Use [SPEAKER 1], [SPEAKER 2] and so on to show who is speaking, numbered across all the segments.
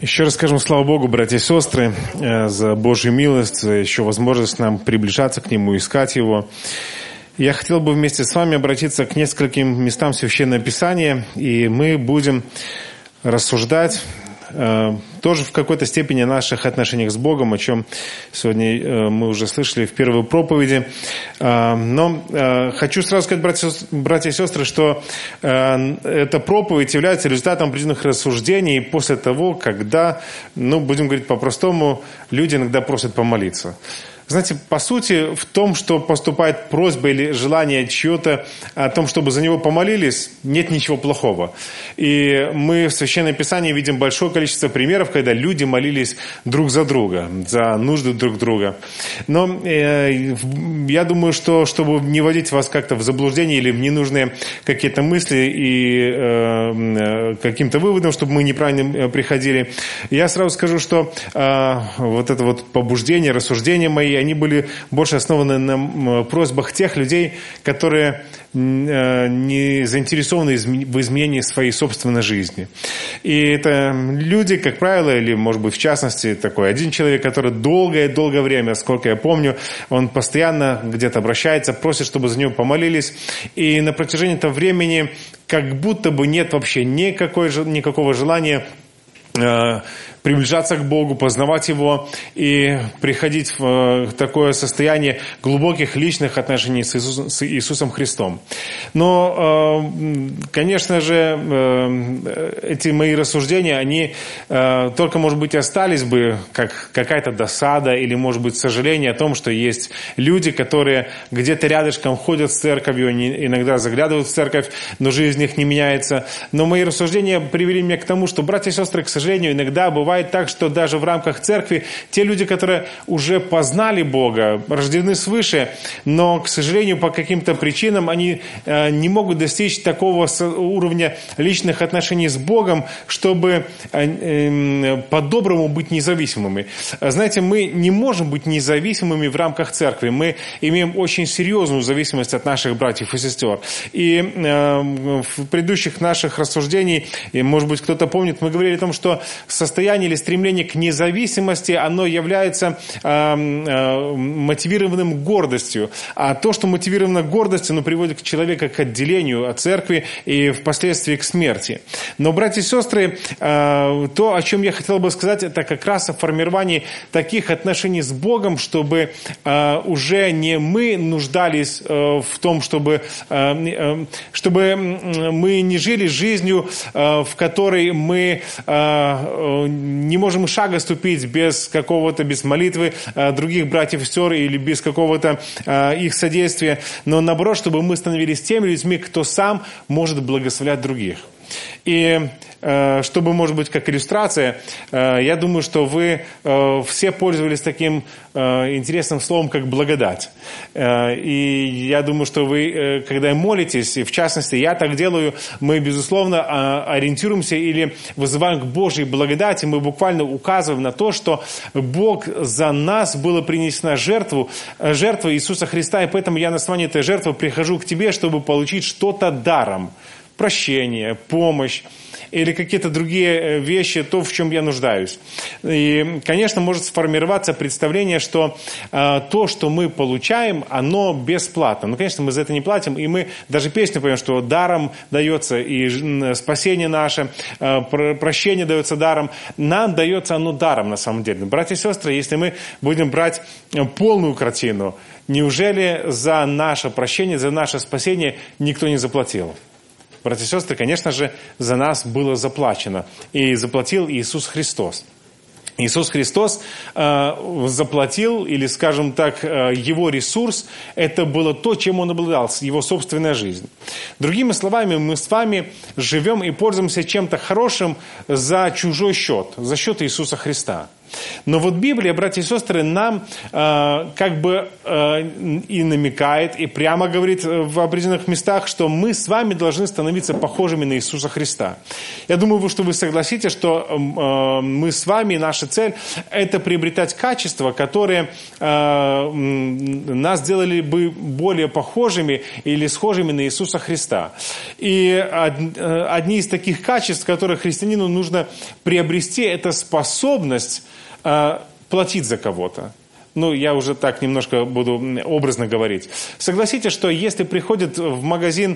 [SPEAKER 1] Еще раз скажем слава Богу, братья и сестры, за Божью милость, за еще возможность нам приближаться к Нему, искать Его. Я хотел бы вместе с вами обратиться к нескольким местам Священного Писания, и мы будем рассуждать тоже в какой-то степени о наших отношениях с Богом, о чем сегодня мы уже слышали в первой проповеди. Но хочу сразу сказать, братья и сестры, что эта проповедь является результатом определенных рассуждений после того, когда, будем говорить по-простому, люди иногда просят помолиться. Знаете, по сути, в том, что поступает просьба или желание чье-то о том, чтобы за него помолились, нет ничего плохого. И мы в Священном Писании видим большое количество примеров, когда люди молились друг за друга, за нужды друг друга. Но я думаю, что чтобы не вводить вас как-то в заблуждение или в ненужные какие-то мысли и каким-то выводам, чтобы мы неправильно приходили, я сразу скажу, что вот это вот побуждение, рассуждения мои, они были больше основаны на просьбах тех людей, которые не заинтересованы в изменении своей собственной жизни. И это люди, как правило, или, может быть, в частности, такой один человек, который долгое время, сколько я помню, он постоянно где-то обращается, просит, чтобы за него помолились. И на протяжении этого времени как будто бы нет вообще никакого желания приближаться к Богу, познавать Его и приходить в такое состояние глубоких личных отношений с Иисусом Христом. Но, конечно же, эти мои рассуждения, они только, может быть, остались бы как какая-то досада или, может быть, сожаление о том, что есть люди, которые где-то рядышком ходят с церковью, они иногда заглядывают в церковь, но жизнь их не меняется. Но мои рассуждения привели меня к тому, что, братья и сестры, к сожалению, иногда бывает так, что даже в рамках церкви те люди, которые уже познали Бога, рождены свыше, но, к сожалению, по каким-то причинам они не могут достичь такого уровня личных отношений с Богом, чтобы по-доброму быть независимыми. Знаете, мы не можем быть независимыми в рамках церкви. Мы имеем очень серьезную зависимость от наших братьев и сестер. И в предыдущих наших рассуждениях, может быть, кто-то помнит, мы говорили о том, что состояние или стремление к независимости, оно является мотивированным гордостью. А то, что мотивировано гордостью, оно приводит человека к отделению от церкви и впоследствии к смерти. Но, братья и сестры, то, о чем я хотел бы сказать, это как раз о формировании таких отношений с Богом, чтобы уже не мы нуждались в том, чтобы мы не жили жизнью, в которой мы не можем и шага ступить без молитвы других братьев и сестер или без какого-то их содействия, но наоборот, чтобы мы становились теми людьми, кто сам может благословлять других. И чтобы, может быть, как иллюстрация, я думаю, что вы все пользовались таким интересным словом, как благодать. И я думаю, что вы, когда молитесь, и в частности, я так делаю, мы, безусловно, ориентируемся или вызываем к Божьей благодати, мы буквально указываем на то, что Бог за нас была принесена жертва Иисуса Христа, и поэтому я на основании этой жертвы прихожу к тебе, чтобы получить что-то даром. Прощение, помощь или какие-то другие вещи, то, в чем я нуждаюсь. И, конечно, может сформироваться представление, что то, что мы получаем, оно бесплатно. Ну, конечно, мы за это не платим, и мы даже песню поем, что даром дается и спасение наше, прощение дается даром. Нам дается оно даром, на самом деле. Братья и сестры, если мы будем брать полную картину, неужели за наше прощение, за наше спасение никто не заплатил? Братья и сестры, конечно же, за нас было заплачено. И заплатил Иисус Христос. Иисус Христос заплатил, или, скажем так, Его ресурс, это было то, чем Он обладал, Его собственная жизнь. Другими словами, мы с вами живем и пользуемся чем-то хорошим за чужой счет, за счет Иисуса Христа. Но вот Библия, братья и сестры, нам и намекает, и прямо говорит в определенных местах, что мы с вами должны становиться похожими на Иисуса Христа. Я думаю, что вы согласитесь, что мы с вами, наша цель – это приобретать качества, которые нас сделали бы более похожими или схожими на Иисуса Христа. И одни из таких качеств, которые христианину нужно приобрести, это способность платить за кого-то. Я уже так немножко буду образно говорить. Согласитесь, что если приходят в магазин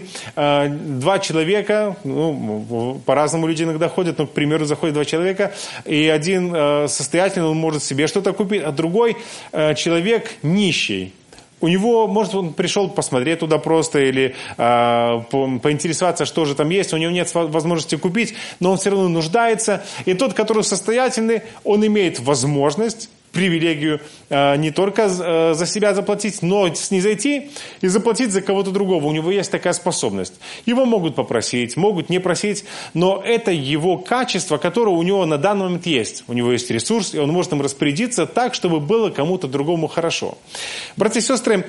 [SPEAKER 1] два человека, по-разному люди иногда ходят, к примеру, заходят два человека, и один состоятельный, он может себе что-то купить, а другой человек нищий. У него, может, он пришел посмотреть туда просто или поинтересоваться, что же там есть. У него нет возможности купить, но он все равно нуждается. И тот, который состоятельный, он имеет возможность, привилегию не только за себя заплатить, но снизойти и заплатить за кого-то другого. У него есть такая способность. Его могут попросить, могут не просить, но это его качество, которое у него на данный момент есть. У него есть ресурс, и он может им распорядиться так, чтобы было кому-то другому хорошо. Братья и сестры,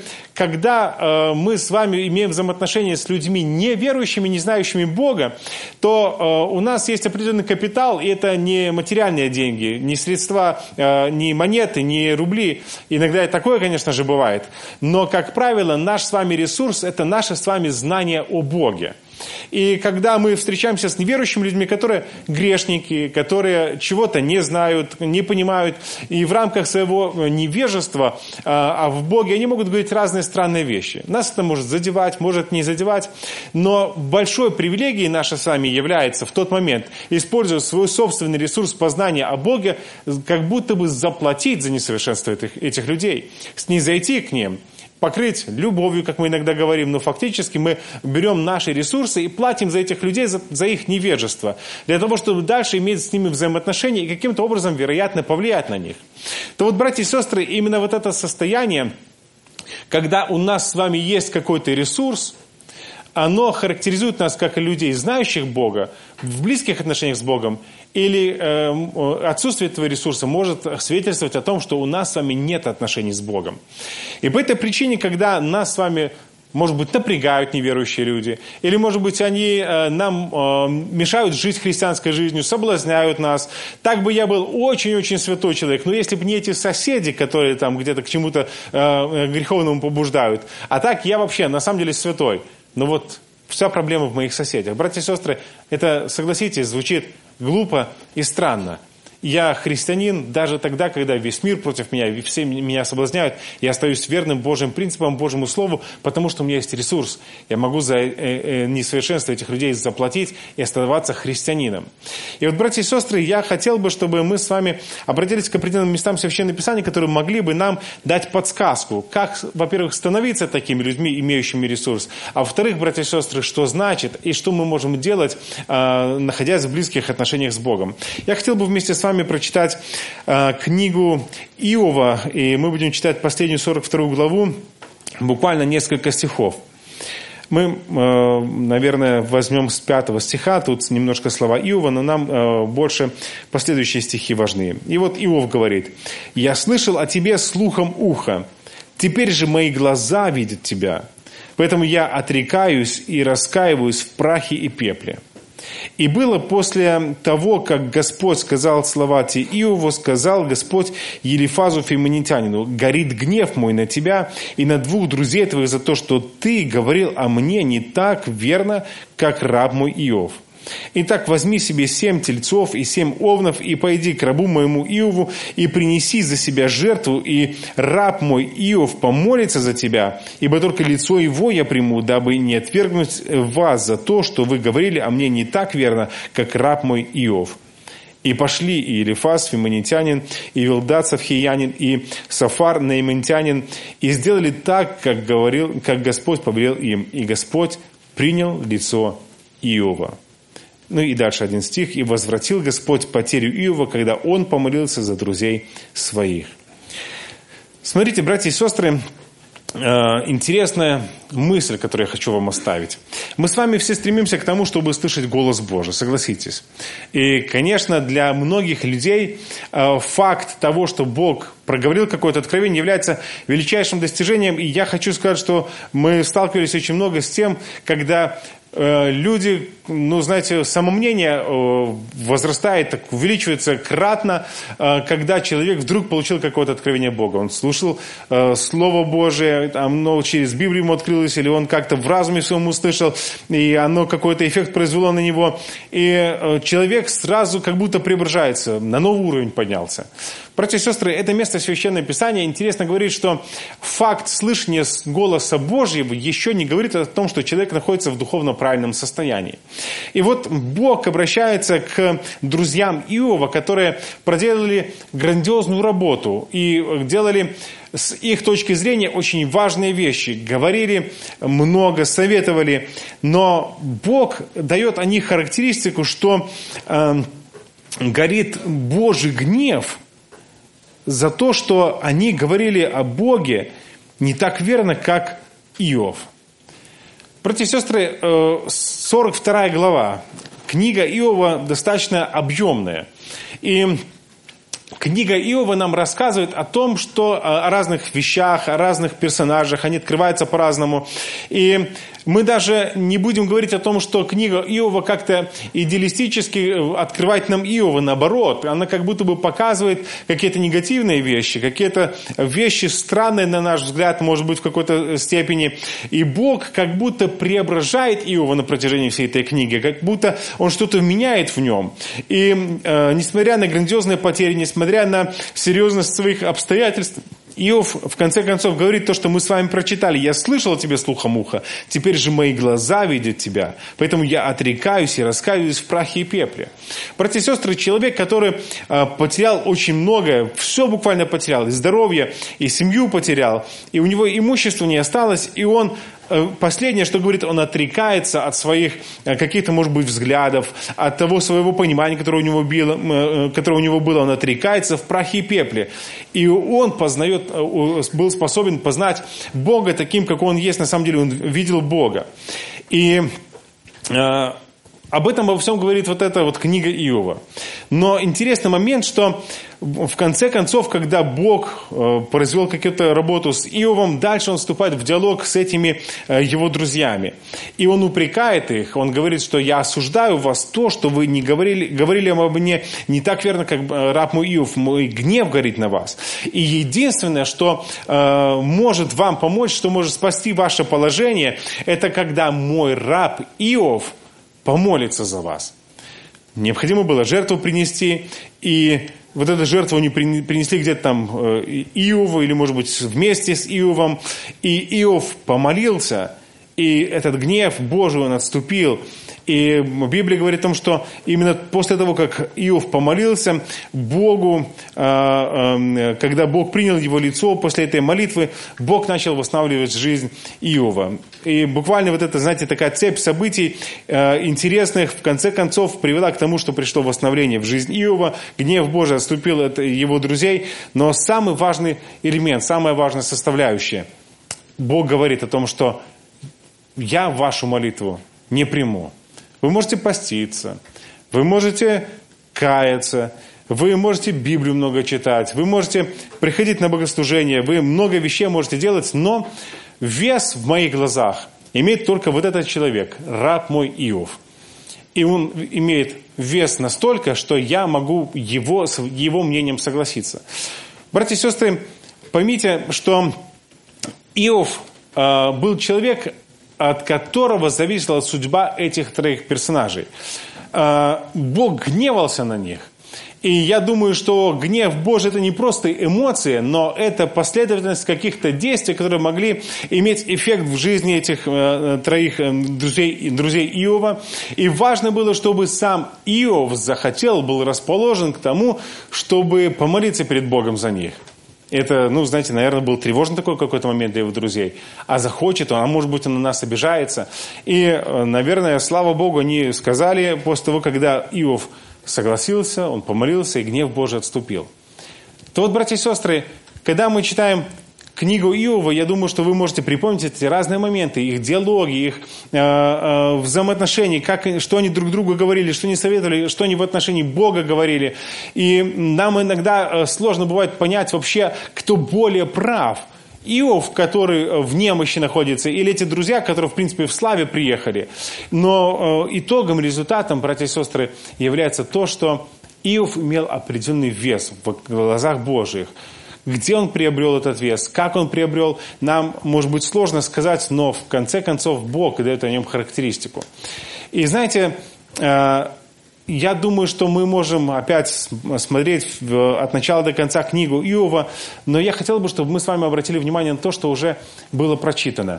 [SPEAKER 1] когда мы с вами имеем взаимоотношения с людьми неверующими, не знающими Бога, то у нас есть определенный капитал, и это не материальные деньги, не средства, не монеты, не рубли. Иногда и такое, конечно же, бывает. Но, как правило, наш с вами ресурс – это наше с вами знание о Боге. И когда мы встречаемся с неверующими людьми, которые грешники, которые чего-то не знают, не понимают, и в рамках своего невежества, а в Боге, они могут говорить разные странные вещи. Нас это может задевать, может не задевать, но большой привилегией нашей с вами является в тот момент использовать свой собственный ресурс познания о Боге, как будто бы заплатить за несовершенство этих людей, снизойти к ним, покрыть любовью, как мы иногда говорим, но фактически мы берем наши ресурсы и платим за этих людей, за их невежество, для того, чтобы дальше иметь с ними взаимоотношения и каким-то образом, вероятно, повлиять на них. То вот, братья и сестры, именно вот это состояние, когда у нас с вами есть какой-то ресурс, оно характеризует нас как людей, знающих Бога, в близких отношениях с Богом, или отсутствие этого ресурса может свидетельствовать о том, что у нас с вами нет отношений с Богом. И по этой причине, когда нас с вами, может быть, напрягают неверующие люди, или, может быть, они нам мешают жить христианской жизнью, соблазняют нас. Так бы я был очень-очень святой человек, но если бы не эти соседи, которые там где-то к чему-то греховному побуждают, а так я вообще на самом деле святой. Но вот вся проблема в моих соседях. Братья и сестры, это, согласитесь, звучит глупо и странно. Я христианин даже тогда, когда весь мир против меня, все меня соблазняют, я остаюсь верным Божьим принципам, Божьему Слову, потому что у меня есть ресурс. Я могу за несовершенство этих людей заплатить и оставаться христианином. И вот, братья и сестры, я хотел бы, чтобы мы с вами обратились к определенным местам Священного Писания, которые могли бы нам дать подсказку, как, во-первых, становиться такими людьми, имеющими ресурс, а во-вторых, братья и сестры, что значит и что мы можем делать, находясь в близких отношениях с Богом. Я хотел бы вместе с вами прочитать книгу Иова, и мы будем читать последнюю 42 главу, буквально несколько стихов. Мы, наверное, возьмем с 5 стиха, тут немножко слова Иова, но нам больше последующие стихи важны. И вот Иов говорит: «Я слышал о тебе слухом уха, теперь же мои глаза видят тебя, поэтому я отрекаюсь и раскаиваюсь в прахе и пепле». И было после того, как Господь сказал слова те Иову, сказал Господь Елифазу Фимонитянину: «Горит гнев мой на тебя и на двух друзей твоих за то, что ты говорил о мне не так верно, как раб мой Иов. Итак, возьми себе 7 тельцов и 7 овнов, и пойди к рабу моему Иову, и принеси за себя жертву, и раб мой Иов помолится за тебя, ибо только лицо его я приму, дабы не отвергнуть вас за то, что вы говорили о мне не так верно, как раб мой Иов». И пошли и Елифаз Фимонитянин, и Вилдад Савхиянин, и Сафар Наимантянин, и сделали так, как Господь повелел им, и Господь принял лицо Иова. Ну и дальше один стих. «И возвратил Господь потерю Иова, когда он помолился за друзей своих». Смотрите, братья и сестры, интересная мысль, которую я хочу вам оставить. Мы с вами все стремимся к тому, чтобы слышать голос Божий, согласитесь. И, конечно, для многих людей факт того, что Бог проговорил какое-то откровение, является величайшим достижением. И я хочу сказать, что мы сталкивались очень много с тем, когда люди, знаете, самомнение возрастает, так увеличивается кратно, когда человек вдруг получил какое-то откровение Бога. Он слушал Слово Божие, оно через Библию ему открылось, или он как-то в разуме своем услышал, и оно какой-то эффект произвело на него. И человек сразу как будто преображается, на новый уровень поднялся. Братья и сестры, это место Священного Писания интересно говорит, что факт слышания голоса Божьего еще не говорит о том, что человек находится в духовно правильном состоянии. И вот Бог обращается к друзьям Иова, которые проделали грандиозную работу и делали с их точки зрения очень важные вещи, говорили много, советовали, но Бог дает о них характеристику, что горит Божий гнев за то, что они говорили о Боге не так верно, как Иов. Братья и сестры, 42 глава. Книга Иова достаточно объемная. И книга Иова нам рассказывает о том, что о разных вещах, о разных персонажах, они открываются по-разному. И мы даже не будем говорить о том, что книга Иова как-то идеалистически открывает нам Иова, наоборот. Она как будто бы показывает какие-то негативные вещи, какие-то вещи странные, на наш взгляд, может быть, в какой-то степени. И Бог как будто преображает Иова на протяжении всей этой книги, как будто Он что-то меняет в нем. И несмотря на грандиозные потери, несмотря на серьезность своих обстоятельств, Иов, в конце концов, говорит то, что мы с вами прочитали. «Я слышал о тебе слухом уха, теперь же мои глаза видят тебя, поэтому я отрекаюсь и раскаиваюсь в прахе и пепле». Братья и сестры, человек, который потерял очень многое, все буквально потерял, и здоровье, и семью потерял, и у него имущества не осталось, и он... Последнее, что говорит, он отрекается от своих каких-то, может быть, взглядов, от того своего понимания, которое у него было, он отрекается в прахе и пепле. И он был способен познать Бога таким, как он есть, на самом деле он видел Бога. И об этом, обо всем говорит вот эта вот книга Иова. Но интересный момент, что в конце концов, когда Бог произвел какую-то работу с Иовом, дальше он вступает в диалог с этими его друзьями. И он упрекает их, он говорит, что я осуждаю вас то, что вы не говорили обо мне не так верно, как раб мой Иов, мой гнев горит на вас. И единственное, что может вам помочь, что может спасти ваше положение, это когда мой раб Иов помолится за вас. Необходимо было жертву принести, и вот эту жертву они принесли где-то там Иову, или, может быть, вместе с Иовом, и Иов помолился, и этот гнев Божий он отступил. И Библия говорит о том, что именно после того, как Иов помолился Богу, когда Бог принял его лицо, после этой молитвы Бог начал восстанавливать жизнь Иова. И буквально вот эта, знаете, такая цепь событий интересных в конце концов привела к тому, что пришло восстановление в жизнь Иова, гнев Божий отступил от его друзей, но самый важный элемент, самая важная составляющая, Бог говорит о том, что я вашу молитву не приму. Вы можете поститься, вы можете каяться, вы можете Библию много читать, вы можете приходить на богослужение, вы много вещей можете делать, но вес в моих глазах имеет только вот этот человек, раб мой Иов. И он имеет вес настолько, что я могу с его мнением согласиться. Братья и сестры, поймите, что Иов был человек, от которого зависела судьба этих троих персонажей. Бог гневался на них. И я думаю, что гнев Божий – это не просто эмоции, но это последовательность каких-то действий, которые могли иметь эффект в жизни этих троих друзей Иова. И важно было, чтобы сам Иов захотел, был расположен к тому, чтобы помолиться перед Богом за них. Это, знаете, наверное, был тревожный такой какой-то момент для его друзей. А захочет он, а может быть, он на нас обижается. И, наверное, слава Богу, они сказали после того, когда Иов согласился, он помолился, и гнев Божий отступил. То вот, братья и сестры, когда мы читаем книгу Иова, я думаю, что вы можете припомнить эти разные моменты, их диалоги, их взаимоотношения, что они друг другу говорили, что они советовали, что они в отношении Бога говорили. И нам иногда сложно бывает понять вообще, кто более прав. Иов, который в немощи находится, или эти друзья, которые, в принципе, в славе приехали. Но итогом, результатом, братья и сестры, является то, что Иов имел определенный вес в глазах Божьих. Где он приобрел этот вес, как он приобрел, нам, может быть, сложно сказать, но в конце концов Бог дает о нем характеристику. И знаете, я думаю, что мы можем опять смотреть от начала до конца книгу Иова, но я хотел бы, чтобы мы с вами обратили внимание на то, что уже было прочитано.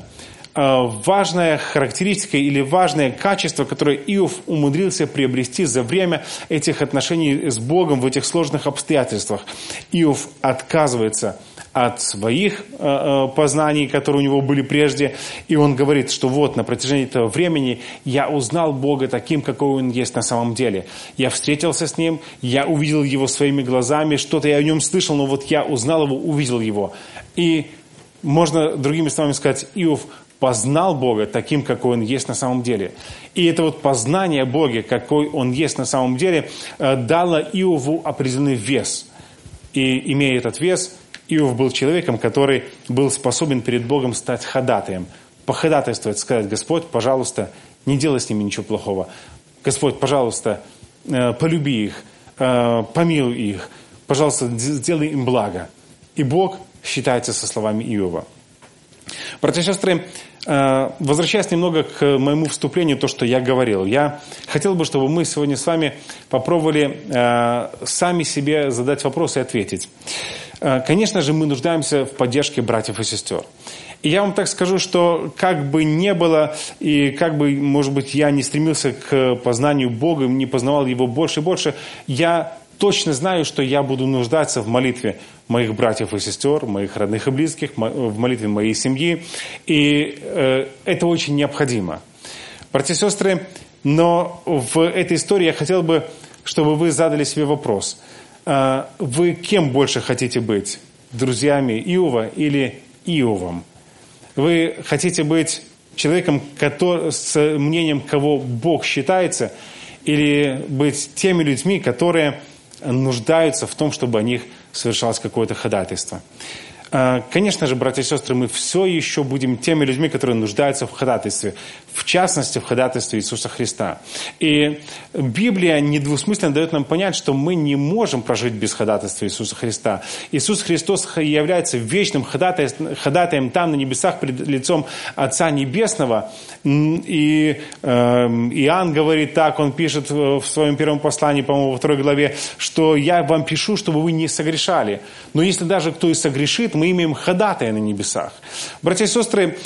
[SPEAKER 1] Важная характеристика или важное качество, которое Иов умудрился приобрести за время этих отношений с Богом в этих сложных обстоятельствах. Иов отказывается от своих познаний, которые у него были прежде, и он говорит, что вот на протяжении этого времени я узнал Бога таким, какой Он есть на самом деле. Я встретился с Ним, я увидел Его своими глазами, что-то я о Нем слышал, но вот я узнал Его, увидел Его. И можно другими словами сказать, Иов познал Бога таким, какой Он есть на самом деле. И это вот познание Бога, какой Он есть на самом деле, дало Иову определенный вес. И имея этот вес, Иов был человеком, который был способен перед Богом стать ходатаем. Походатайствовать, сказать: Господь, пожалуйста, не делай с ними ничего плохого. Господь, пожалуйста, полюби их, помилуй их. Пожалуйста, сделай им благо. И Бог считается со словами Иова. Братья и сестры, возвращаясь немного к моему вступлению, то, что я говорил, я хотел бы, чтобы мы сегодня с вами попробовали сами себе задать вопрос и ответить. Конечно же, мы нуждаемся в поддержке братьев и сестер. И я вам так скажу, что как бы не было, и как бы, может быть, я не стремился к познанию Бога, не познавал Его больше и больше, я точно знаю, что я буду нуждаться в молитве моих братьев и сестер, моих родных и близких, в молитве моей семьи. И это очень необходимо. Братья и сестры, но в этой истории я хотел бы, чтобы вы задали себе вопрос. Вы кем больше хотите быть? Друзьями Иова или Иовом? Вы хотите быть человеком, с мнением кого Бог считается, или быть теми людьми, которые нуждаются в том, чтобы о них совершалось какое-то ходатайство? Конечно же, братья и сестры, мы все еще будем теми людьми, которые нуждаются в ходатайстве, в частности, в ходатайстве Иисуса Христа. И Библия недвусмысленно дает нам понять, что мы не можем прожить без ходатайства Иисуса Христа. Иисус Христос является вечным ходатаем там, на небесах, пред лицом Отца Небесного. И Иоанн говорит так, он пишет в своем первом послании, по-моему, во 2 главе, что «я вам пишу, чтобы вы не согрешали». Но если даже кто и согрешит, мы имеем ходатая на небесах. Братья и сестры,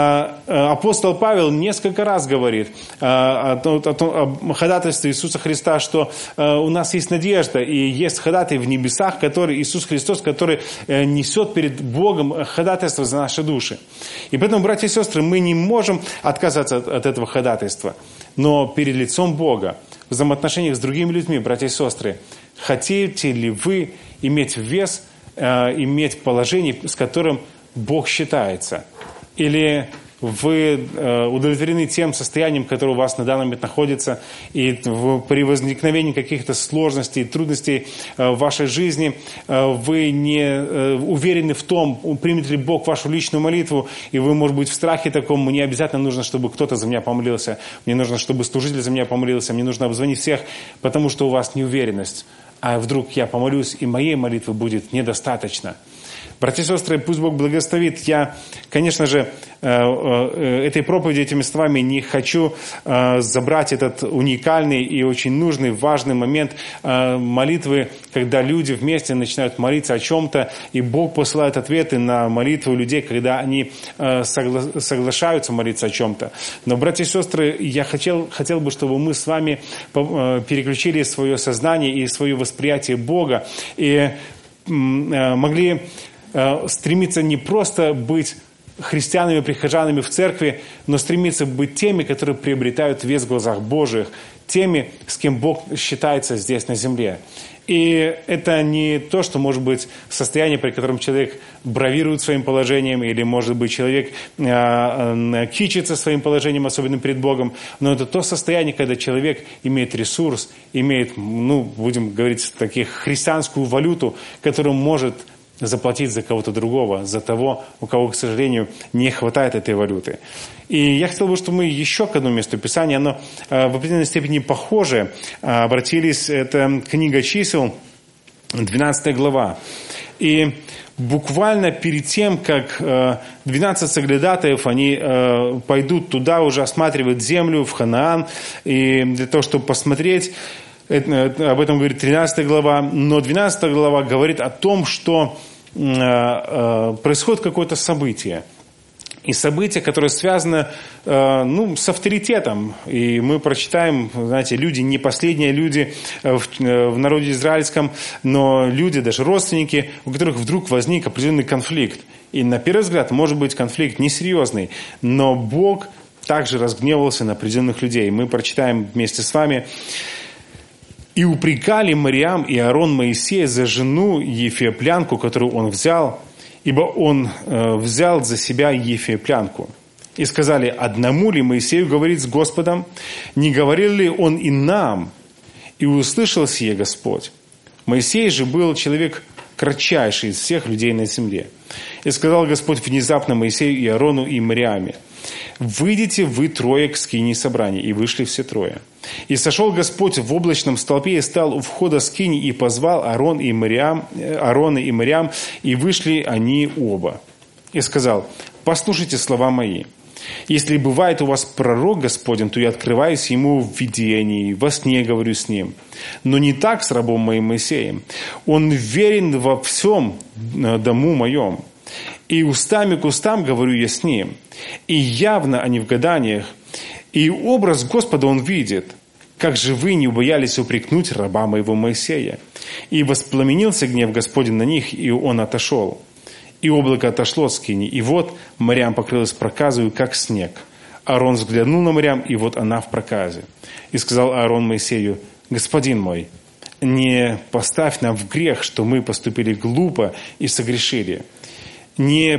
[SPEAKER 1] апостол Павел несколько раз говорит о ходатайстве Иисуса Христа, что у нас есть надежда и есть ходатай в небесах, который Иисус Христос, который несет перед Богом ходатайство за наши души. И поэтому, братья и сестры, мы не можем отказаться от этого ходатайства. Но перед лицом Бога, в взаимоотношениях с другими людьми, братья и сестры, хотите ли вы иметь вес, иметь положение, с которым Бог считается? Или вы удовлетворены тем состоянием, которое у вас на данный момент находится, и при возникновении каких-то сложностей, трудностей в вашей жизни вы не уверены в том, примет ли Бог вашу личную молитву, и вы, может быть, в страхе таком: мне обязательно нужно, чтобы кто-то за меня помолился, мне нужно, чтобы служитель за меня помолился, мне нужно обзвонить всех, потому что у вас неуверенность. А вдруг я помолюсь, и моей молитвы будет недостаточно. Братья и сестры, пусть Бог благословит. Я, конечно же, этой проповеди, этими словами не хочу забрать этот уникальный и очень нужный, важный момент молитвы, когда люди вместе начинают молиться о чем-то, и Бог посылает ответы на молитву людей, когда они соглашаются молиться о чем-то. Но, братья и сестры, я хотел бы, чтобы мы с вами переключили свое сознание и свое восприятие Бога и могли стремиться не просто быть христианами, прихожанами в церкви, но стремиться быть теми, которые приобретают вес в глазах Божьих, теми, с кем Бог считается здесь на земле. И это не то, что может быть состояние, при котором человек бравирует своим положением, или, может быть, человек кичится своим положением, особенно перед Богом. Но это то состояние, когда человек имеет ресурс, имеет, будем говорить, таких христианскую валюту, которую может заплатить за кого-то другого, за того, у кого, к сожалению, не хватает этой валюты. И я хотел бы, чтобы мы еще к одному месту Писания, оно в определенной степени похоже, обратились, это книга Чисел, 12 глава. И буквально перед тем, как 12 соглядатаев, они пойдут туда уже осматривать землю в Ханаан, и для того, чтобы посмотреть, об этом говорит 13 глава, но 12 глава говорит о том, что происходит какое-то событие. И событие, которое связано с авторитетом. И мы прочитаем, знаете, люди, не последние люди в народе израильском, но люди, даже родственники, у которых вдруг возник определенный конфликт. И на первый взгляд, может быть, конфликт несерьезный, но Бог также разгневался на определенных людей. Мы прочитаем вместе с вами. «И упрекали Мириам и Аарон Моисея за жену ефиоплянку, которую он взял, ибо он взял за себя ефиоплянку. И сказали, одному ли Моисею говорить с Господом? Не говорил ли он и нам? И услышал сие Господь. Моисей же был человек кратчайший из всех людей на земле. И сказал Господь внезапно Моисею и Аарону и Мириаме, выйдите вы трое к скинии собрания. И вышли все трое. И сошел Господь в облачном столпе и стал у входа скинии и позвал Аарона и Мириам, и вышли они оба. И сказал, послушайте слова мои. Если бывает у вас пророк Господень, то я открываюсь ему в видении, во сне говорю с ним. Но не так с рабом моим Моисеем. Он верен во всем дому моем. И устами к устам говорю я с ним. И явно, а не в гаданиях. И образ Господа он видит. Как же вы не убоялись упрекнуть раба моего Моисея? И воспламенился гнев Господень на них, и он отошел. И облако отошло от скинии, и вот Мириам покрылась проказою, как снег. Аарон взглянул на Мириам, и вот она в проказе. И сказал Аарон Моисею, господин мой, не поставь нам в грех, что мы поступили глупо и согрешили. Не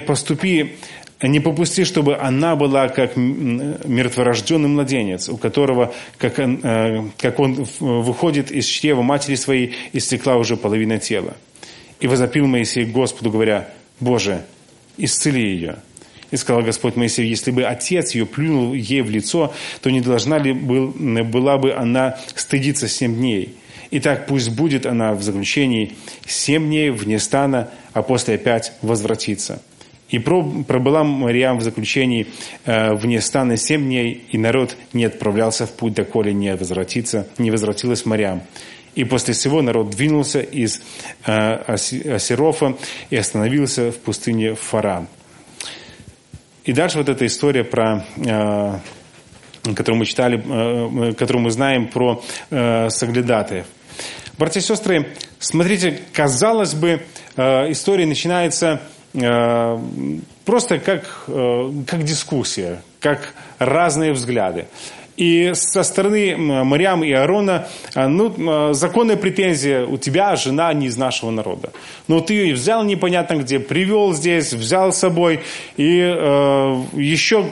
[SPEAKER 1] попусти, чтобы она была как мертворожденный младенец, у которого, как он выходит из чрева матери своей, истекла уже половина тела. И возопил Моисей к Господу, говоря, Боже, исцели ее. И сказал Господь Моисею, если бы отец ее плюнул ей в лицо, то не должна ли была бы она стыдиться 7 дней. Итак, пусть будет она в заключении 7 дней вне стана, а после опять возвратится. И пробыла Мириам в заключении вне стана 7 дней, и народ не отправлялся в путь, доколе не возвратилась Мириам. И после всего народ двинулся из Асерофа и остановился в пустыне Фаран. И дальше вот эта история, которую мы читали, которую мы знаем про соглядатаев. Братья и сестры, смотрите, казалось бы, история начинается просто как дискуссия, как разные взгляды. И со стороны Мириам и Аарона, законная претензия, у тебя жена не из нашего народа. Но ты ее взял непонятно где, привел здесь, взял с собой, и еще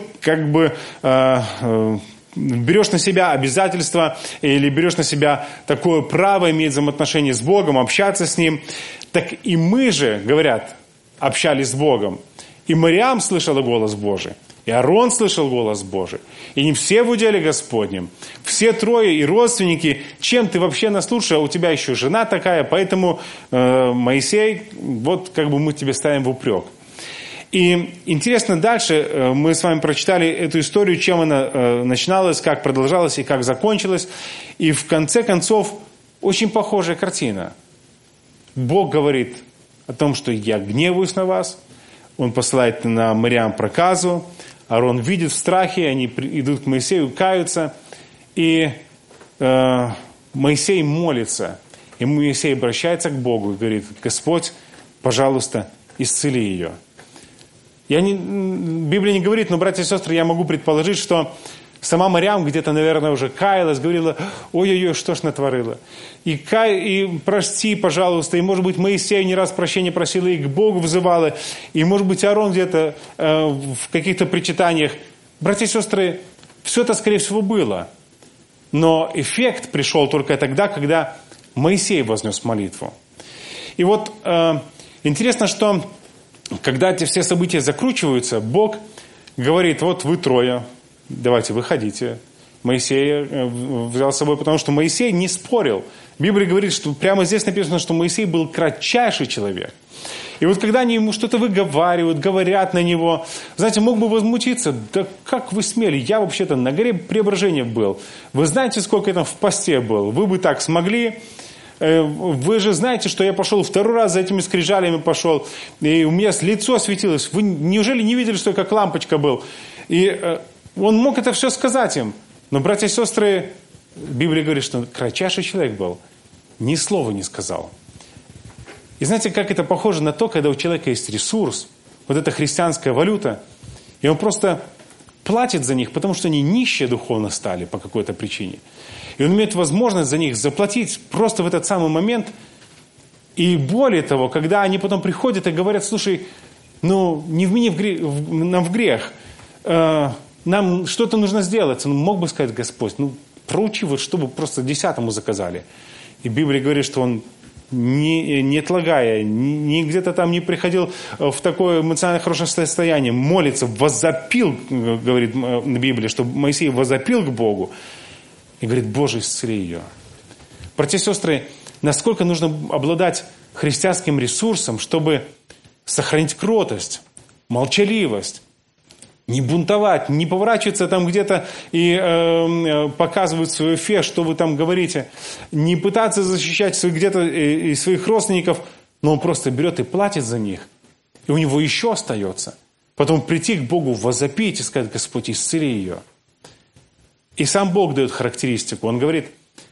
[SPEAKER 1] берешь на себя обязательства или берешь на себя такое право иметь взаимоотношения с Богом, общаться с Ним. Так и мы же, говорят, общались с Богом. И Мириам слышала голос Божий. И Аарон слышал голос Божий. И не все в уделе Господнем. Все трое и родственники. Чем ты вообще нас лучше? А у тебя еще жена такая. Поэтому, Моисей, мы тебе ставим в упрек. И интересно, дальше мы с вами прочитали эту историю, чем она начиналась, как продолжалась и как закончилась. И в конце концов, очень похожая картина. Бог говорит о том, что я гневаюсь на вас. Он посылает на Мириам проказу. Аарон видит в страхе, они идут к Моисею, каются. И Моисей молится. И Моисей обращается к Богу и говорит, Господь, пожалуйста, исцели ее. Библия не говорит, но, братья и сестры, я могу предположить, что Сама Марьям где-то, наверное, уже каялась, говорила: ой-ой-ой, что ж натворила. И прости, пожалуйста. И, может быть, Моисей не раз прощения просила и к Богу взывала. И, может быть, Аарон где-то в каких-то причитаниях. Братья и сестры, все это, скорее всего, было. Но эффект пришел только тогда, когда Моисей вознес молитву. И вот интересно, что когда эти все события закручиваются, Бог говорит: вот вы трое, давайте выходите. Моисея взял с собой, потому что Моисей не спорил. Библия говорит, что прямо здесь написано, что Моисей был кратчайший человек. И вот когда они ему что-то выговаривают, говорят на него, знаете, мог бы возмутиться: да как вы смели, я вообще-то на горе Преображения был. Вы знаете, сколько я там в посте был? Вы бы так смогли? Вы же знаете, что я пошел второй раз за этими скрижалями пошел, и у меня лицо светилось. Вы неужели не видели, что я как лампочка был? И он мог это все сказать им. Но, братья и сестры, Библия говорит, что кратчайший человек был, ни слова не сказал. И знаете, как это похоже на то, когда у человека есть ресурс, вот эта христианская валюта, и он просто платит за них, потому что они нищие духовно стали по какой-то причине. И он имеет возможность за них заплатить просто в этот самый момент. И более того, когда они потом приходят и говорят: слушай, ну не вмени нам в грех, нам что-то нужно сделать. Он мог бы сказать: Господь, ну проучи, вот чтобы просто 10-му заказали. И Библия говорит, что он, не отлагая, ни где-то там не приходил в такое эмоционально хорошее состояние, молится, возопил, говорит на Библии, что Моисей возопил к Богу и говорит: Боже, исцели ее. Братья и сестры, насколько нужно обладать христианским ресурсом, чтобы сохранить кротость, молчаливость, не бунтовать, не поворачиваться там где-то и показывать свою фе, что вы там говорите, не пытаться защищать где-то и своих родственников, но он просто берет и платит за них, и у него еще остается. Потом прийти к Богу, возопить и сказать: Господь, исцели ее. И сам Бог дает характеристику. Он говорит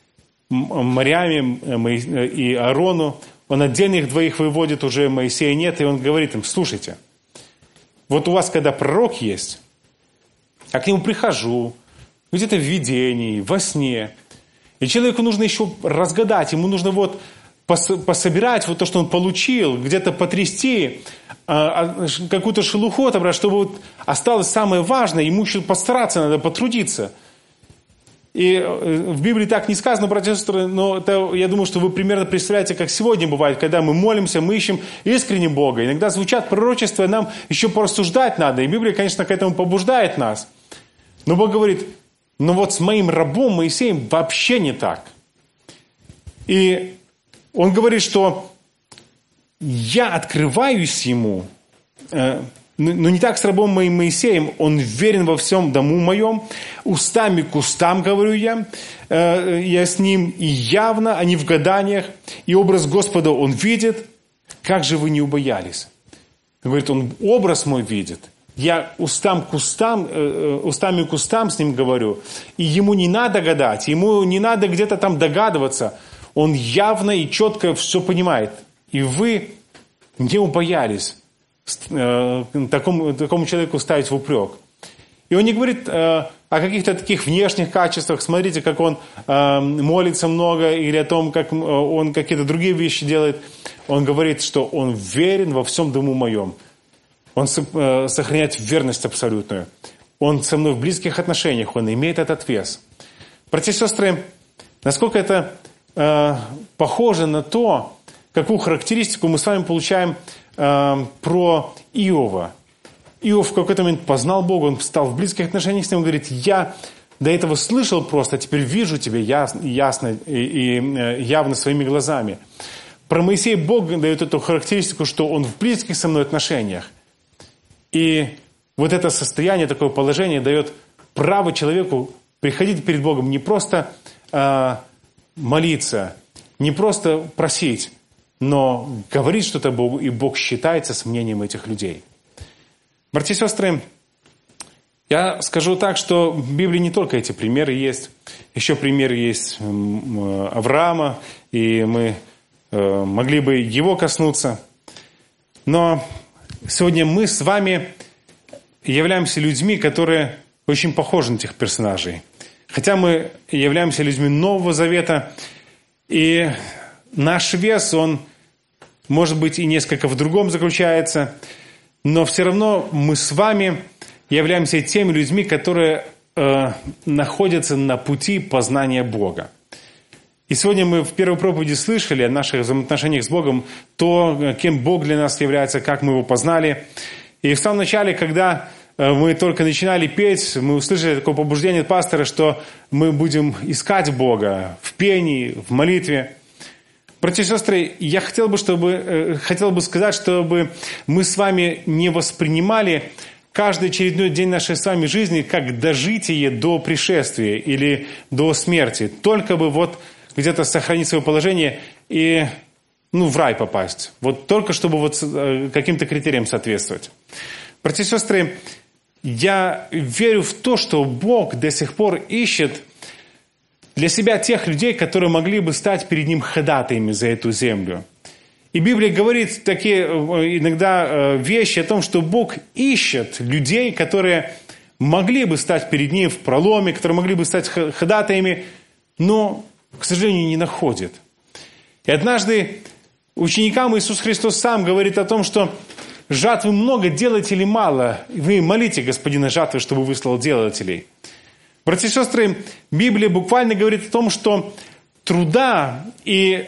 [SPEAKER 1] Марьяме и Аарону, он отдельно их двоих выводит, уже Моисея нет, и он говорит им: слушайте, вот у вас, когда пророк есть, я к нему прихожу, где-то в видении, во сне, и человеку нужно еще разгадать, ему нужно вот пособирать вот то, что он получил, где-то потрясти, какую-то шелуху отобрать, чтобы вот осталось самое важное, ему еще постараться надо, потрудиться. И в Библии так не сказано, братья и сестры, но это, я думаю, что вы примерно представляете, как сегодня бывает, когда мы молимся, мы ищем искренне Бога. Иногда звучат пророчества, нам еще порассуждать надо. И Библия, конечно, к этому побуждает нас. Но Бог говорит: ну вот с моим рабом Моисеем вообще не так. И Он говорит, что я открываюсь ему, но не так с рабом моим Моисеем, он верен во всем дому моем, устами к устам говорю я с ним, и явно, а не в гаданиях, и образ Господа он видит, как же вы не убоялись? Он говорит, он образ мой видит, я устами к устам с ним говорю, и ему не надо гадать, ему не надо где-то там догадываться, он явно и четко все понимает, и вы не убоялись такому человеку ставить в упрек. И он не говорит о каких-то таких внешних качествах, смотрите, как он молится много, или о том, как он какие-то другие вещи делает. Он говорит, что он верен во всем дому моем. Он сохраняет верность абсолютную. Он со мной в близких отношениях, он имеет этот вес. Братья и сестры, насколько это похоже на то, какую характеристику мы с вами получаем про Иова. Иов в какой-то момент познал Бога, он стал в близких отношениях с ним, он говорит, я до этого слышал просто, а теперь вижу тебя ясно и явно своими глазами. Про Моисея Бог дает эту характеристику, что он в близких со мной отношениях. И вот это состояние, такое положение дает право человеку приходить перед Богом, не просто молиться, не просто просить, но говорить что-то Богу, и Бог считается с мнением этих людей. Братья и сестры, я скажу так, что в Библии не только эти примеры есть. Еще примеры есть Авраама, и мы могли бы его коснуться. Но сегодня мы с вами являемся людьми, которые очень похожи на этих персонажей. Хотя мы являемся людьми Нового Завета, и наш вес, он, может быть, и несколько в другом заключается, но все равно мы с вами являемся теми людьми, которые находятся на пути познания Бога. И сегодня мы в первой проповеди слышали о наших взаимоотношениях с Богом, то, кем Бог для нас является, как мы Его познали. И в самом начале, когда мы только начинали петь, мы услышали такое побуждение от пастора, что мы будем искать Бога в пении, в молитве. Братья и сестры, я хотел бы сказать, чтобы мы с вами не воспринимали каждый очередной день нашей с вами жизни как дожитие до пришествия или до смерти. Только бы вот где-то сохранить свое положение и в рай попасть. Вот только чтобы вот каким-то критериям соответствовать. Братья и сестры, я верю в то, что Бог до сих пор ищет для себя тех людей, которые могли бы стать перед Ним ходатаями за эту землю. И Библия говорит такие иногда вещи о том, что Бог ищет людей, которые могли бы стать перед Ним в проломе, которые могли бы стать ходатаями, но, к сожалению, не находит. И однажды ученикам Иисус Христос сам говорит о том, что жатвы много, делателей мало. Вы молите Господина жатвы, чтобы выслал делателей. Братья и сестры, Библия буквально говорит о том, что труда и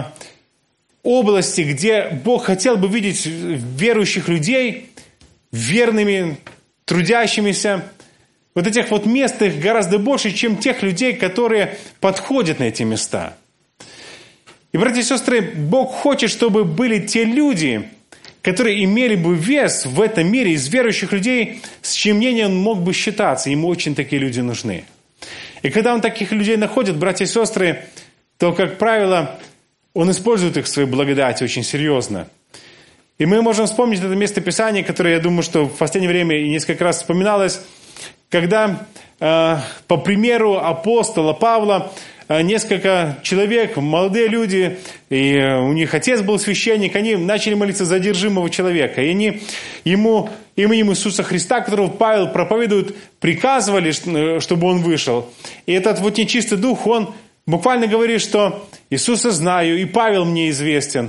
[SPEAKER 1] области, где Бог хотел бы видеть верующих людей, верными, трудящимися, вот этих вот мест их гораздо больше, чем тех людей, которые подходят на эти места. И, братья и сестры, Бог хочет, чтобы были те люди, которые имели бы вес в этом мире из верующих людей, с чьим мнением он мог бы считаться. Ему очень такие люди нужны. И когда он таких людей находит, братья и сестры, то, как правило, он использует их в своей благодати очень серьезно. И мы можем вспомнить это место Писания, которое, я думаю, что в последнее время и несколько раз вспоминалось, когда, по примеру апостола Павла, несколько человек, молодые люди, и у них отец был священник, они начали молиться за одержимого человека. И они ему именем Иисуса Христа, которого Павел проповедует, приказывали, чтобы он вышел. И этот вот нечистый дух, он буквально говорит, что Иисуса знаю, и Павел мне известен.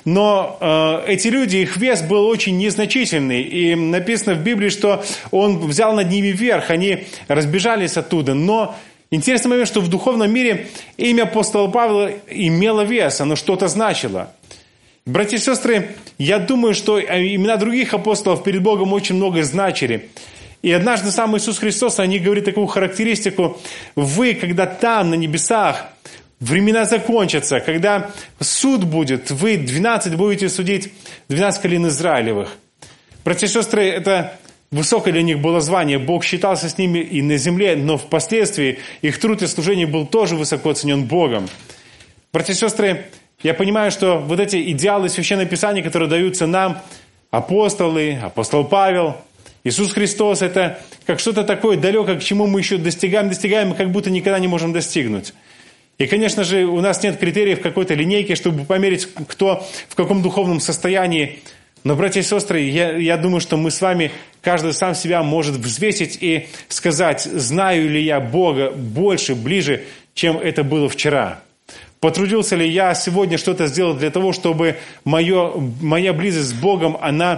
[SPEAKER 1] Но эти люди, их вес был очень незначительный. И написано в Библии, что он взял над ними верх, они разбежались оттуда. Но интересный момент, что в духовном мире имя апостола Павла имело вес, оно что-то значило. Братья и сестры, я думаю, что имена других апостолов перед Богом очень многое значили. И однажды сам Иисус Христос, они говорит такую характеристику: вы, когда там, на небесах, времена закончатся, когда суд будет, вы 12 будете судить 12 колен Израилевых. Братья и сестры, это высокое для них было звание. Бог считался с ними и на земле, но впоследствии их труд и служение был тоже высоко оценен Богом. Братья и сестры, я понимаю, что вот эти идеалы Священного Писания, которые даются нам, апостолы, апостол Павел, Иисус Христос, это как что-то такое далекое, к чему мы еще достигаем, и как будто никогда не можем достигнуть. И, конечно же, у нас нет критериев какой-то линейки, чтобы померить, кто в каком духовном состоянии. Но, братья и сестры, я думаю, что мы с вами, каждый сам себя может взвесить и сказать, знаю ли я Бога больше, ближе, чем это было вчера. Потрудился ли я сегодня что-то сделать для того, чтобы моя близость с Богом,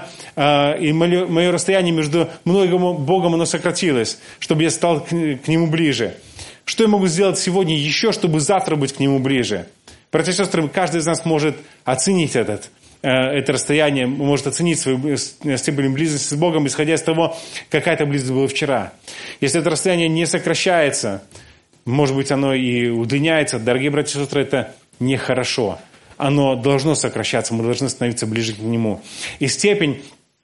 [SPEAKER 1] и мое расстояние между мной и Богом, оно сократилось, чтобы я стал к Нему ближе. Что я могу сделать сегодня еще, чтобы завтра быть к Нему ближе? Братья и сестры, каждый из нас может оценить это расстояние, может оценить свою степень близости с Богом, исходя из того, какая эта близость была вчера. Если это расстояние не сокращается, может быть, оно и удлиняется, дорогие братья и сестры, это нехорошо. Оно должно сокращаться, мы должны становиться ближе к Нему. И степень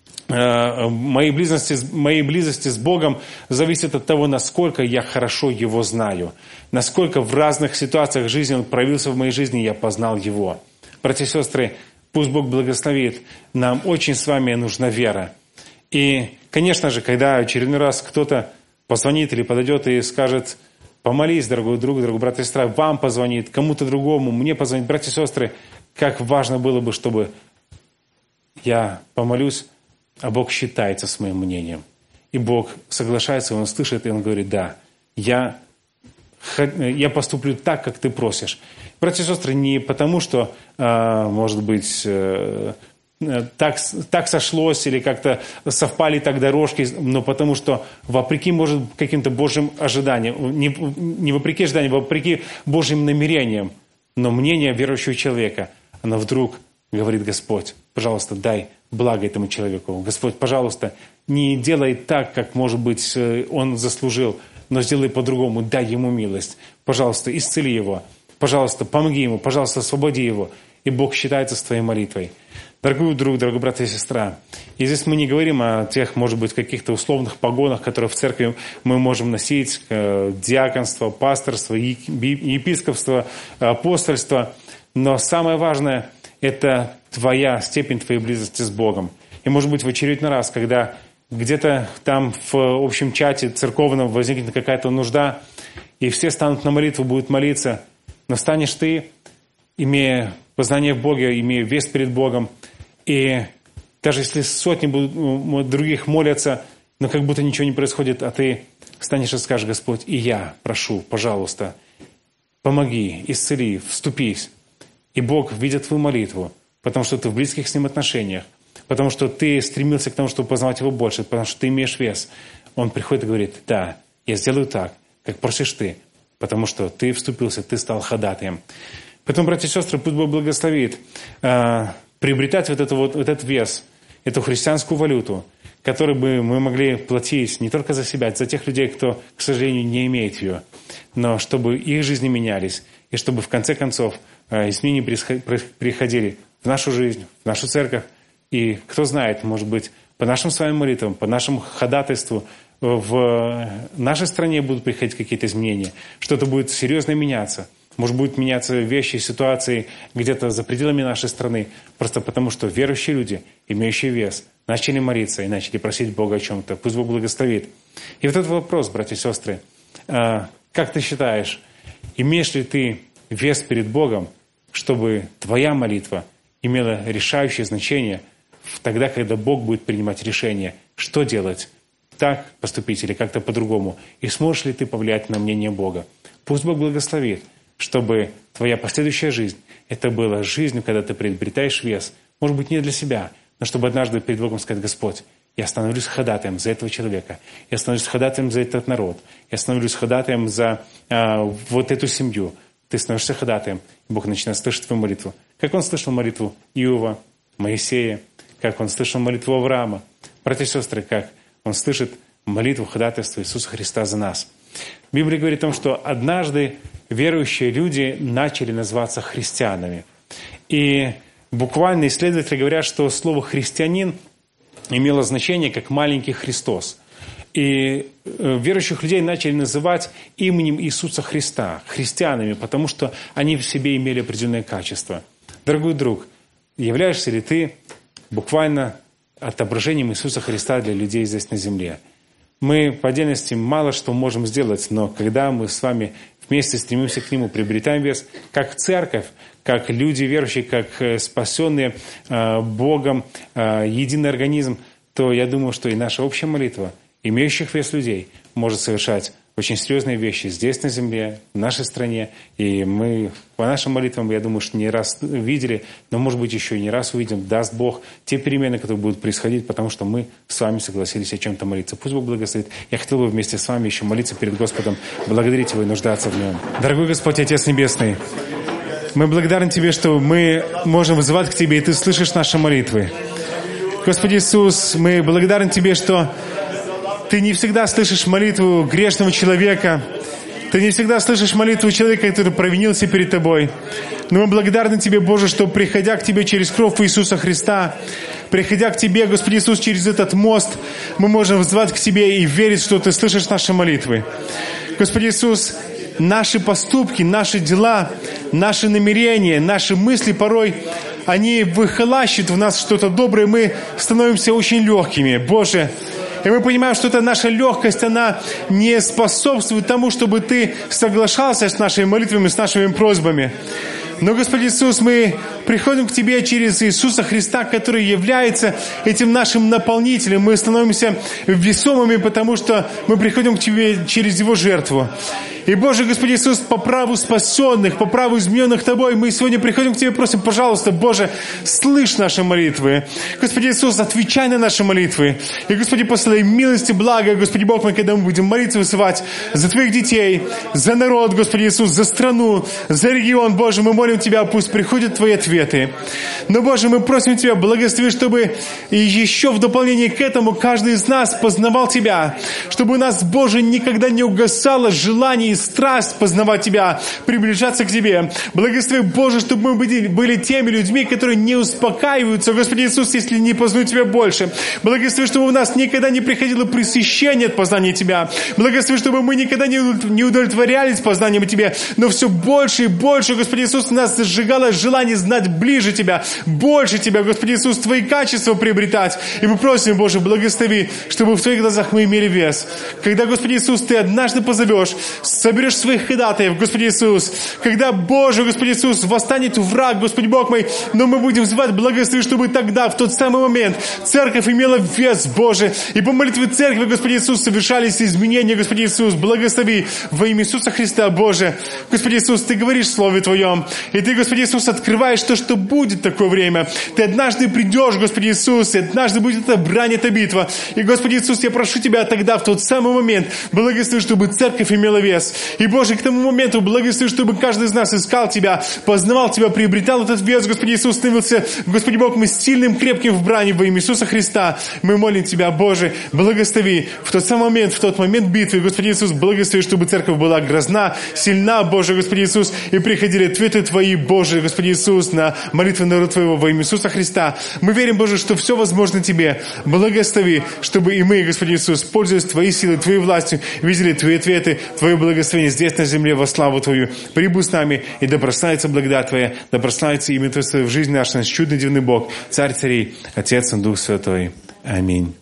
[SPEAKER 1] моей близости с Богом зависит от того, насколько я хорошо Его знаю, насколько в разных ситуациях жизни Он проявился в моей жизни, и я познал Его. Братья и сестры, пусть Бог благословит. Нам очень с вами нужна вера. И, конечно же, когда очередной раз кто-то позвонит или подойдет и скажет: помолись, дорогой друг, дорогой брат и сестра, вам позвонит, кому-то другому, мне позвонит. Братья и сестры, как важно было бы, чтобы я помолюсь, а Бог считается с моим мнением. И Бог соглашается, Он слышит, и Он говорит: да, я поступлю так, как ты просишь. Братья и сестры, не потому, что, может быть, так сошлось или как-то совпали так дорожки, но потому что вопреки, может, каким-то Божьим ожиданиям, не вопреки ожиданиям, вопреки Божьим намерениям, но мнение верующего человека, оно вдруг говорит: Господь, пожалуйста, дай благо этому человеку. Господь, пожалуйста, не делай так, как, может быть, он заслужил, но сделай по-другому, дай ему милость. Пожалуйста, исцели его. Пожалуйста, помоги ему. Пожалуйста, освободи его. И Бог считается с твоей молитвой. Дорогой друг, дорогой брат и сестра, и здесь мы не говорим о тех, может быть, каких-то условных погонах, которые в церкви мы можем носить: диаконство, пасторство, епископство, апостольство. Но самое важное – это твоя степень твоей близости с Богом. И, может быть, в очередной раз, когда где-то там в общем чате церковном возникнет какая-то нужда, и все станут на молитву, будут молиться, но станешь ты, имея познание в Боге, имея вес перед Богом, и даже если сотни других молятся, но как будто ничего не происходит, а ты станешь и скажешь: Господь, и я прошу, пожалуйста, помоги, исцели, вступись. И Бог видит твою молитву, потому что ты в близких с Ним отношениях, потому что ты стремился к тому, чтобы познавать Его больше, потому что ты имеешь вес. Он приходит и говорит: да, я сделаю так, как просишь ты, потому что ты вступился, ты стал ходатаем. Поэтому, братья и сестры, пусть Бог благословит приобретать вот этот вес, эту христианскую валюту, которую бы мы могли платить не только за себя, за тех людей, кто, к сожалению, не имеет ее, но чтобы их жизни менялись, и чтобы в конце концов изменения приходили в нашу жизнь, в нашу церковь. И кто знает, может быть, по нашим с вами молитвам, по нашему ходатайству в нашей стране будут приходить какие-то изменения, что-то будет серьезно меняться. Может, будут меняться вещи, ситуации где-то за пределами нашей страны, просто потому что верующие люди, имеющие вес, начали молиться и начали просить Бога о чем-то. Пусть Бог благословит. И вот этот вопрос, братья и сестры, как ты считаешь, имеешь ли ты вес перед Богом, чтобы твоя молитва имела решающее значение тогда, когда Бог будет принимать решение, что делать, так поступить или как-то по-другому? И сможешь ли ты повлиять на мнение Бога? Пусть Бог благословит, чтобы твоя последующая жизнь, это была жизнью, когда ты приобретаешь вес, может быть, не для себя, но чтобы однажды перед Богом сказать: Господь, я становлюсь ходатаем за этого человека, я становлюсь ходатаем за этот народ, я становлюсь ходатаем за вот эту семью. Ты становишься ходатаем, и Бог начинает слышать твою молитву. Как Он слышал молитву Иова, Моисея, как Он слышал молитву Авраама. Братья и сестры, как Он слышит молитву ходатайства Иисуса Христа за нас. Библия говорит о том, что однажды верующие люди начали называться христианами. И буквально исследователи говорят, что слово «христианин» имело значение как «маленький Христос». И верующих людей начали называть именем Иисуса Христа христианами, потому что они в себе имели определенные качества. Дорогой друг, являешься ли ты буквально отображением Иисуса Христа для людей здесь на земле? Мы по отдельности мало что можем сделать, но когда мы с вами вместе стремимся к Нему, приобретаем вес, как церковь, как люди верующие, как спасенные Богом, единый организм, то я думаю, что и наша общая молитва имеющих вес людей может совершать очень серьезные вещи здесь, на земле, в нашей стране. И мы по нашим молитвам, я думаю, что не раз видели, но, может быть, еще и не раз увидим, даст Бог, те перемены, которые будут происходить, потому что мы с вами согласились о чем-то молиться. Пусть Бог благословит. Я хотел бы вместе с вами еще молиться перед Господом, благодарить Его и нуждаться в Нем. Дорогой Господь, Отец Небесный, мы благодарны Тебе, что мы можем вызывать к Тебе, и Ты слышишь наши молитвы. Господи Иисус, мы благодарны Тебе, что Ты не всегда слышишь молитву грешного человека. Ты не всегда слышишь молитву человека, который провинился перед Тобой. Но мы благодарны Тебе, Боже, что, приходя к Тебе через кровь Иисуса Христа, приходя к Тебе, Господи Иисус, через этот мост, мы можем взывать к Тебе и верить, что Ты слышишь наши молитвы. Господи Иисус, наши поступки, наши дела, наши намерения, наши мысли порой, они выхолащивают в нас что-то доброе, мы становимся очень легкими. Боже, и мы понимаем, что эта наша легкость, она не способствует тому, чтобы Ты соглашался с нашими молитвами, с нашими просьбами. Но, Господи Иисус, мы приходим к Тебе через Иисуса Христа, который является этим нашим наполнителем. Мы становимся весомыми, потому что мы приходим к Тебе через Его жертву. И, Боже, Господи Иисус, по праву спасенных, по праву измененных Тобой, мы сегодня приходим к Тебе, просим, пожалуйста, Боже, слышь наши молитвы. Господи Иисус, отвечай на наши молитвы. И, Господи, посылай милости, благо, Господи Бог мой, когда мы будем молиться, высылать за Твоих детей, за народ, Господи Иисус, за страну, за регион, Боже, мы молим Тебя, пусть приходят Твои ответы. Но, Боже, мы просим Тебя, благослови, чтобы и еще в дополнение к этому каждый из нас познавал Тебя, чтобы у нас, Боже, никогда не угасало желание и страсть познавать Тебя, приближаться к Тебе. Благослови, Боже, чтобы мы были теми людьми, которые не успокаиваются, Господи Иисус, если не познают Тебя больше. Благослови, чтобы у нас никогда не приходило пресыщение от познания Тебя. Благослови, чтобы мы никогда не удовлетворялись познанием Тебя, но все больше и больше, Господи Иисус, нас зажигало желание знать ближе Тебя, больше Тебя, Господи Иисус, Твои качества приобретать. И мы просим, Боже, благослови, чтобы в Твоих глазах мы имели вес. Когда, Господи Иисус, Ты однажды позовешь, соберешь своих ходатаев, Господи Иисус, когда, Боже, Господи Иисус, восстанет враг, Господи Бог мой, но мы будем звать, благослови, чтобы тогда, в тот самый момент, церковь имела вес, Боже, и по молитве церкви, Господи Иисус, совершались изменения, Господи Иисус, благослови во имя Иисуса Христа, Боже. Господи Иисус, Ты говоришь в Слове Твоем, и Ты, Господи Иисус, открываешь то, что будет такое время. Ты однажды придешь, Господи Иисус, и однажды будет эта брань, эта битва. И, Господи Иисус, я прошу Тебя тогда, в тот самый момент, благослови, чтобы церковь имела вес. И, Боже, к тому моменту благослови, чтобы каждый из нас искал Тебя, познавал Тебя, приобретал этот вес, Господи Иисус, становился, Господи Бог, мы сильным, крепким в брани во имя Иисуса Христа. Мы молим Тебя, Боже, благослови в тот самый момент, в тот момент битвы, Господи Иисус, благослови, чтобы церковь была грозна, сильна, Боже, Господи Иисус, и приходили ответы Твои, Боже, Господи Иисус, на молитвы народа Твоего во имя Иисуса Христа. Мы верим, Боже, что все возможно Тебе. Благослови, чтобы и мы, Господи Иисус, пользуясь Твоей силой, Твоей властью, видели Твои ответы, Твое благословение здесь на земле во славу Твою. Прибудь с нами, и да прославится благодать Твоя, да прославится имя Твое в жизни нашей, наш чудный, дивный Бог, Царь царей, Отец и Дух Святой. Аминь.